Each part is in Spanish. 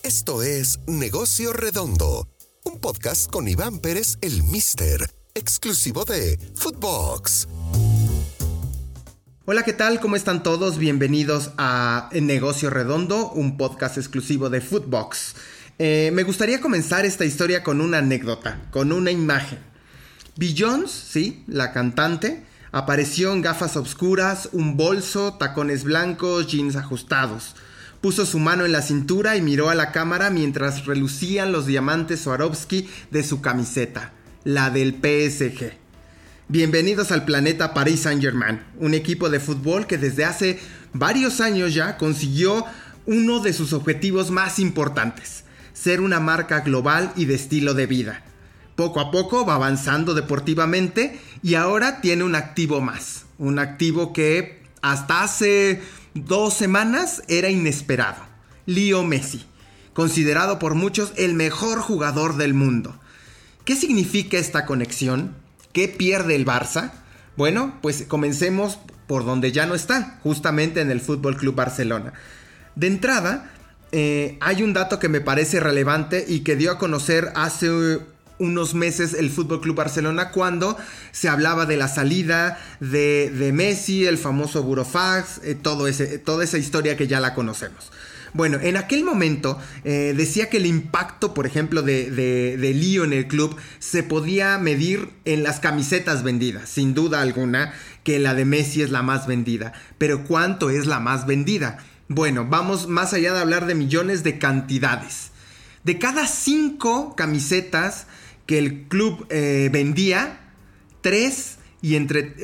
Esto es Negocio Redondo, un podcast con Iván Pérez, el Mister, exclusivo de Footbox. Hola, ¿qué tal? ¿Cómo están todos? Bienvenidos a Negocio Redondo, un podcast exclusivo de Footbox. Me gustaría comenzar esta historia con una anécdota, con una imagen. Beyoncé, sí, la cantante, apareció en gafas oscuras, un bolso, tacones blancos, jeans ajustados. Puso su mano en la cintura y miró a la cámara mientras relucían los diamantes Swarovski de su camiseta, la del PSG. Bienvenidos al planeta Paris Saint-Germain, un equipo de fútbol que desde hace varios años ya consiguió uno de sus objetivos más importantes: ser una marca global y de estilo de vida. Poco a poco va avanzando deportivamente y ahora tiene un activo más, un activo que hasta hace 2 semanas era inesperado: Leo Messi, considerado por muchos el mejor jugador del mundo. ¿Qué significa esta conexión? ¿Qué pierde el Barça? Bueno, pues comencemos por donde ya no está, justamente en el Fútbol Club Barcelona. De entrada, hay un dato que me parece relevante y que dio a conocer hace unos meses el Fútbol Club Barcelona, cuando se hablaba de la salida de Messi, el famoso Burofax, toda esa historia que ya la conocemos. Bueno, en aquel momento decía que el impacto, por ejemplo, de Leo en el club se podía medir en las camisetas vendidas. Sin duda alguna que la de Messi es la más vendida. Pero ¿cuánto es la más vendida? Bueno, vamos más allá de hablar de millones, de cantidades. De cada 5 camisetas que el club vendía, 3 y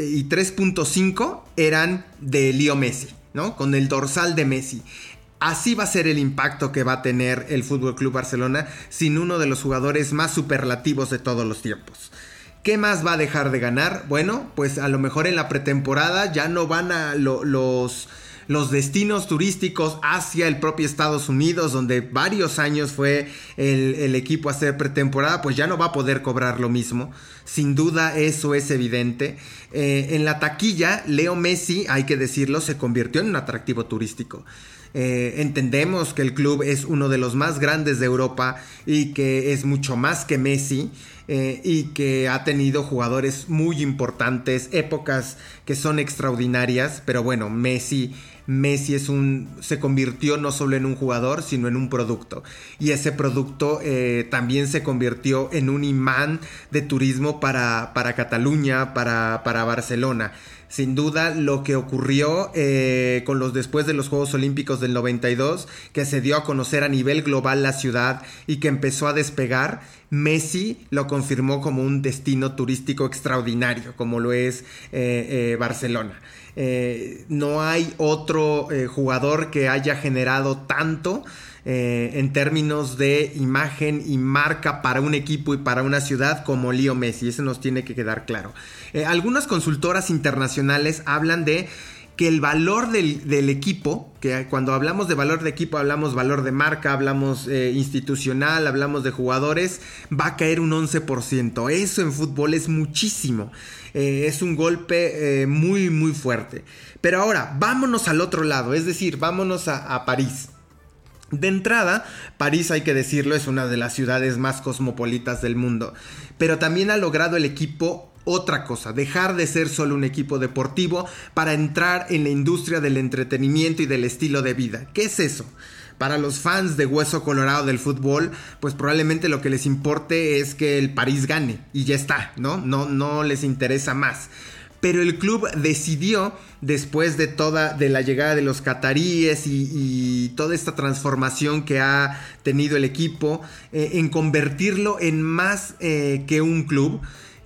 3.5 eran de Leo Messi, ¿no? Con el dorsal de Messi. Así va a ser el impacto que va a tener el FC Barcelona sin uno de los jugadores más superlativos de todos los tiempos. ¿Qué más va a dejar de ganar? Bueno, pues a lo mejor en la pretemporada ya no van a los destinos turísticos hacia el propio Estados Unidos, donde varios años fue el equipo a hacer pretemporada, pues ya no va a poder cobrar lo mismo. Sin duda eso es evidente. En la taquilla, Leo Messi, hay que decirlo, se convirtió en un atractivo turístico. Entendemos que el club es uno de los más grandes de Europa y que es mucho más que Messi, y que ha tenido jugadores muy importantes, épocas que son extraordinarias, pero bueno, Messi se convirtió no solo en un jugador, sino en un producto, y ese producto también se convirtió en un imán de turismo para Cataluña, para Barcelona. Sin duda, lo que ocurrió después de los Juegos Olímpicos del 92, que se dio a conocer a nivel global la ciudad y que empezó a despegar, Messi lo confirmó como un destino turístico extraordinario, como lo es Barcelona. No hay otro jugador que haya generado tanto en términos de imagen y marca para un equipo y para una ciudad como Leo Messi. Eso nos tiene que quedar claro. Algunas consultoras internacionales hablan de que el valor del equipo, que cuando hablamos de valor de equipo hablamos valor de marca, hablamos institucional, hablamos de jugadores, va a caer un 11%. Eso en fútbol es muchísimo. Es un golpe muy muy fuerte. Pero ahora, vámonos al otro lado, es decir, vámonos a París. De entrada, París, hay que decirlo, es una de las ciudades más cosmopolitas del mundo, pero también ha logrado el equipo otra cosa: dejar de ser solo un equipo deportivo para entrar en la industria del entretenimiento y del estilo de vida. ¿Qué es eso? Para los fans de hueso colorado del fútbol, pues probablemente lo que les importe es que el París gane y ya está, ¿no? No les interesa más. Pero el club decidió, después de la llegada de los cataríes y toda esta transformación que ha tenido el equipo, en convertirlo en más que un club,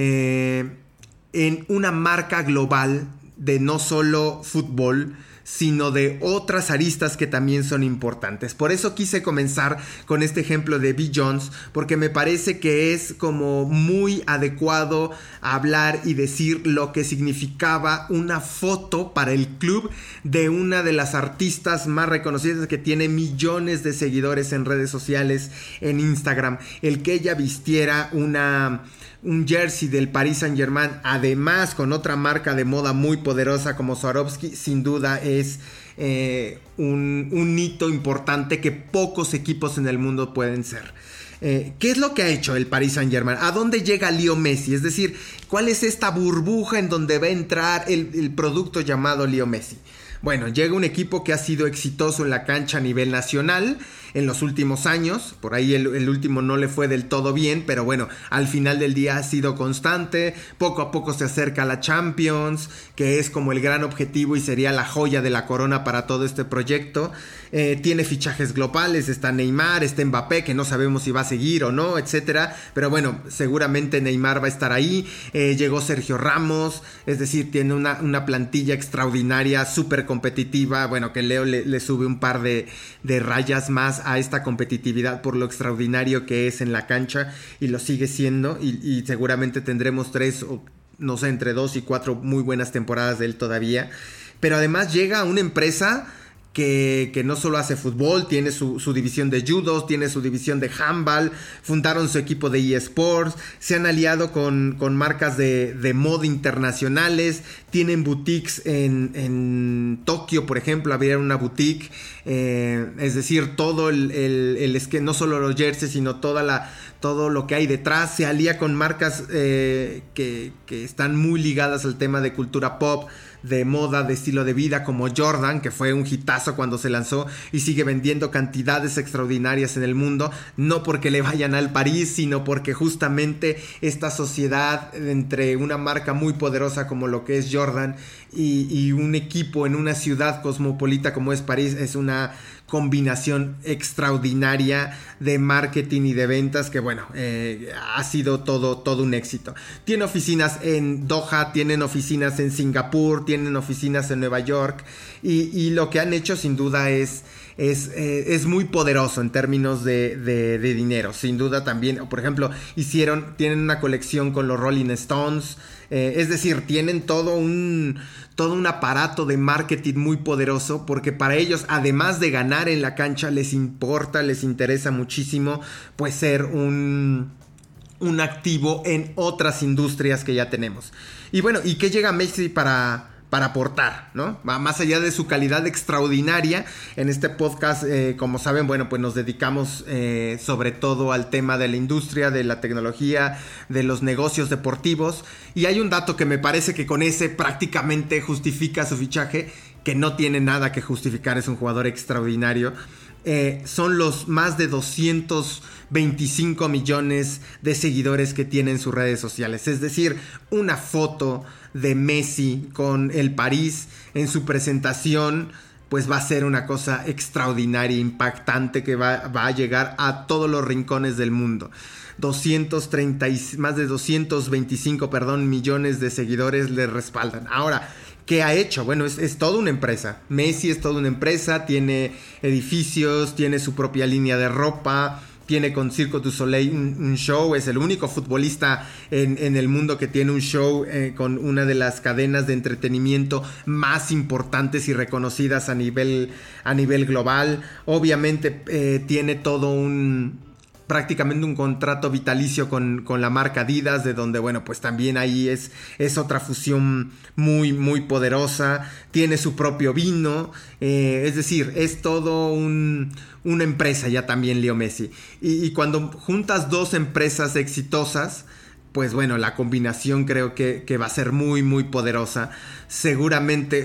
en una marca global de no solo fútbol, sino de otras aristas que también son importantes. Por eso quise comenzar con este ejemplo de Beyoncé, porque me parece que es como muy adecuado hablar y decir lo que significaba una foto para el club de una de las artistas más reconocidas, que tiene millones de seguidores en redes sociales, en Instagram. El que ella vistiera un jersey del Paris Saint-Germain, además con otra marca de moda muy poderosa como Swarovski, sin duda es un hito importante que pocos equipos en el mundo pueden ser. ¿Qué es lo que ha hecho el Paris Saint-Germain? ¿A dónde llega Leo Messi? Es decir, ¿cuál es esta burbuja en donde va a entrar el producto llamado Leo Messi? Bueno, llega un equipo que ha sido exitoso en la cancha a nivel nacional en los últimos años. Por ahí el último no le fue del todo bien, pero bueno, al final del día ha sido constante. Poco a poco se acerca a la Champions, que es como el gran objetivo y sería la joya de la corona para todo este proyecto. Tiene fichajes globales, está Neymar, está Mbappé, que no sabemos si va a seguir o no, etcétera. Pero bueno, seguramente Neymar va a estar ahí. Llegó Sergio Ramos, es decir, tiene una plantilla extraordinaria, súper competitiva. Bueno, que Leo le sube un par de rayas más a esta competitividad por lo extraordinario que es en la cancha, y lo sigue siendo, y seguramente tendremos 3 o no sé, entre 2 y 4 muy buenas temporadas de él todavía. Pero además llega a una empresa que no solo hace fútbol, tiene su división de judo, tiene su división de handball, fundaron su equipo de eSports, se han aliado con marcas de moda internacionales, tienen boutiques en Tokio, por ejemplo, abrieron una boutique, es decir, todo es que no solo los jerseys, sino todo lo que hay detrás. Se alía con marcas que están muy ligadas al tema de cultura pop, de moda, de estilo de vida, como Jordan, que fue un hitazo cuando se lanzó y sigue vendiendo cantidades extraordinarias en el mundo, no porque le vayan al París, sino porque justamente esta sociedad entre una marca muy poderosa como lo que es Jordan y un equipo en una ciudad cosmopolita como es París, es una combinación extraordinaria de marketing y de ventas que bueno, ha sido todo un éxito. Tiene oficinas en Doha, tienen oficinas en Singapur, tienen oficinas en Nueva York, y lo que han hecho sin duda es muy poderoso en términos de dinero. Sin duda también, por ejemplo, tienen una colección con los Rolling Stones, es decir, tienen todo un aparato de marketing muy poderoso, porque para ellos, además de ganar en la cancha, les interesa muchísimo pues ser un activo en otras industrias que ya tenemos. Y bueno, ¿y qué llega Messi para aportar, ¿no? Más allá de su calidad extraordinaria? En este podcast, como saben, bueno, pues nos dedicamos sobre todo al tema de la industria, de la tecnología, de los negocios deportivos, y hay un dato que me parece que con ese prácticamente justifica su fichaje, que no tiene nada que justificar, es un jugador extraordinario. Son los más de 225 millones de seguidores que tiene en sus redes sociales. Es decir, una foto de Messi con el París en su presentación pues va a ser una cosa extraordinaria, impactante, que va a llegar a todos los rincones del mundo. Más de 225 millones de seguidores le respaldan. Ahora, ¿qué ha hecho? Bueno, es toda una empresa. Messi es toda una empresa, tiene edificios, tiene su propia línea de ropa, tiene con Cirque du Soleil un show. Es el único futbolista en el mundo que tiene un show con una de las cadenas de entretenimiento más importantes y reconocidas a nivel global. Obviamente tiene todo prácticamente un contrato vitalicio con la marca Adidas, de donde, bueno, pues también ahí es otra fusión muy, muy poderosa. Tiene su propio vino, es decir, es todo una empresa ya también Leo Messi. Y cuando juntas dos empresas exitosas, pues bueno, la combinación creo que va a ser muy, muy poderosa. Seguramente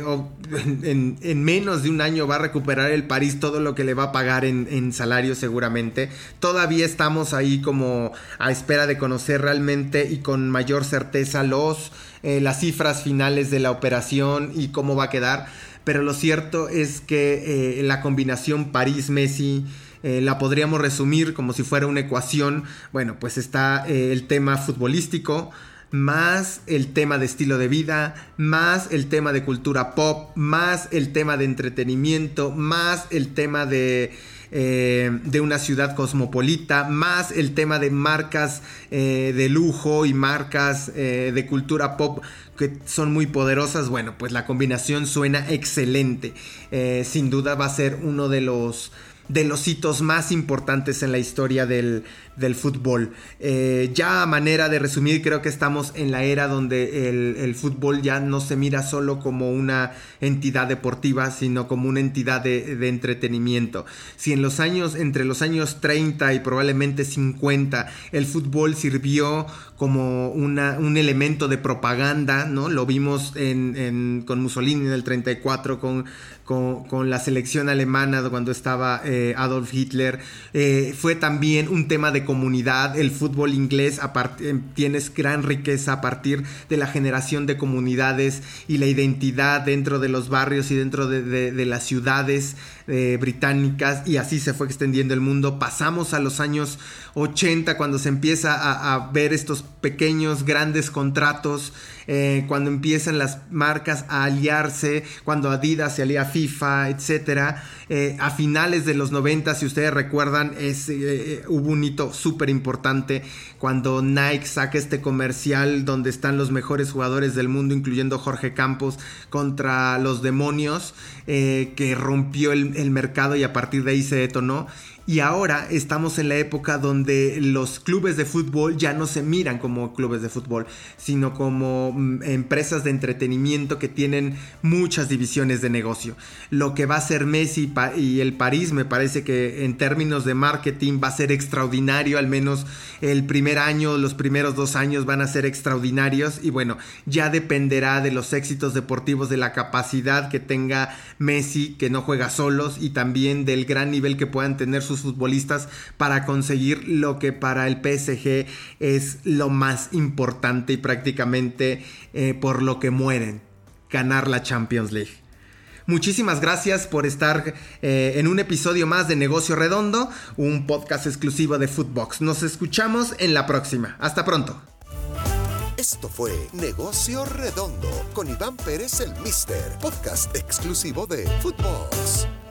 en menos de un año va a recuperar el París todo lo que le va a pagar en salario, seguramente. Todavía estamos ahí como a espera de conocer realmente y con mayor certeza las cifras finales de la operación y cómo va a quedar. Pero lo cierto es que la combinación París-Messi la podríamos resumir como si fuera una ecuación. Bueno, pues está el tema futbolístico, más el tema de estilo de vida, más el tema de cultura pop, más el tema de entretenimiento, más el tema de una ciudad cosmopolita, más el tema de marcas de lujo y marcas de cultura pop que son muy poderosas. Bueno, pues la combinación suena excelente. Sin duda va a ser uno de los de los hitos más importantes en la historia del fútbol. Ya a manera de resumir, creo que estamos en la era donde el fútbol ya no se mira solo como una entidad deportiva, sino como una entidad de entretenimiento. Si entre los años 30 y probablemente 50 el fútbol sirvió como un elemento de propaganda, ¿no? Lo vimos con Mussolini en el 34, con la selección alemana cuando estaba Adolf Hitler. Fue también un tema de comunidad. El fútbol inglés tiene gran riqueza a partir de la generación de comunidades y la identidad dentro de los barrios y dentro de las ciudades británicas, y así se fue extendiendo el mundo. Pasamos a los años 80 cuando se empieza a ver estos pequeños grandes contratos, cuando empiezan las marcas a aliarse, cuando Adidas se alía a FIFA, etcétera. A finales de los 90, si ustedes recuerdan, hubo un hito súper importante cuando Nike saca este comercial donde están los mejores jugadores del mundo, incluyendo Jorge Campos, contra los demonios, que rompió el mercado, y a partir de ahí se detonó. Y ahora estamos en la época donde los clubes de fútbol ya no se miran como clubes de fútbol, sino como empresas de entretenimiento que tienen muchas divisiones de negocio. Lo que va a ser Messi y el París, me parece que en términos de marketing va a ser extraordinario. Al menos el primer año, los primeros 2 años van a ser extraordinarios, y bueno, ya dependerá de los éxitos deportivos, de la capacidad que tenga Messi, que no juega solos, y también del gran nivel que puedan tener sus futbolistas para conseguir lo que para el PSG es lo más importante y prácticamente por lo que mueren: ganar la Champions League. Muchísimas gracias por estar en un episodio más de Negocio Redondo, un podcast exclusivo de Footbox. Nos escuchamos en la próxima. Hasta pronto. Esto fue Negocio Redondo con Iván Pérez, el Mister, podcast exclusivo de Footbox.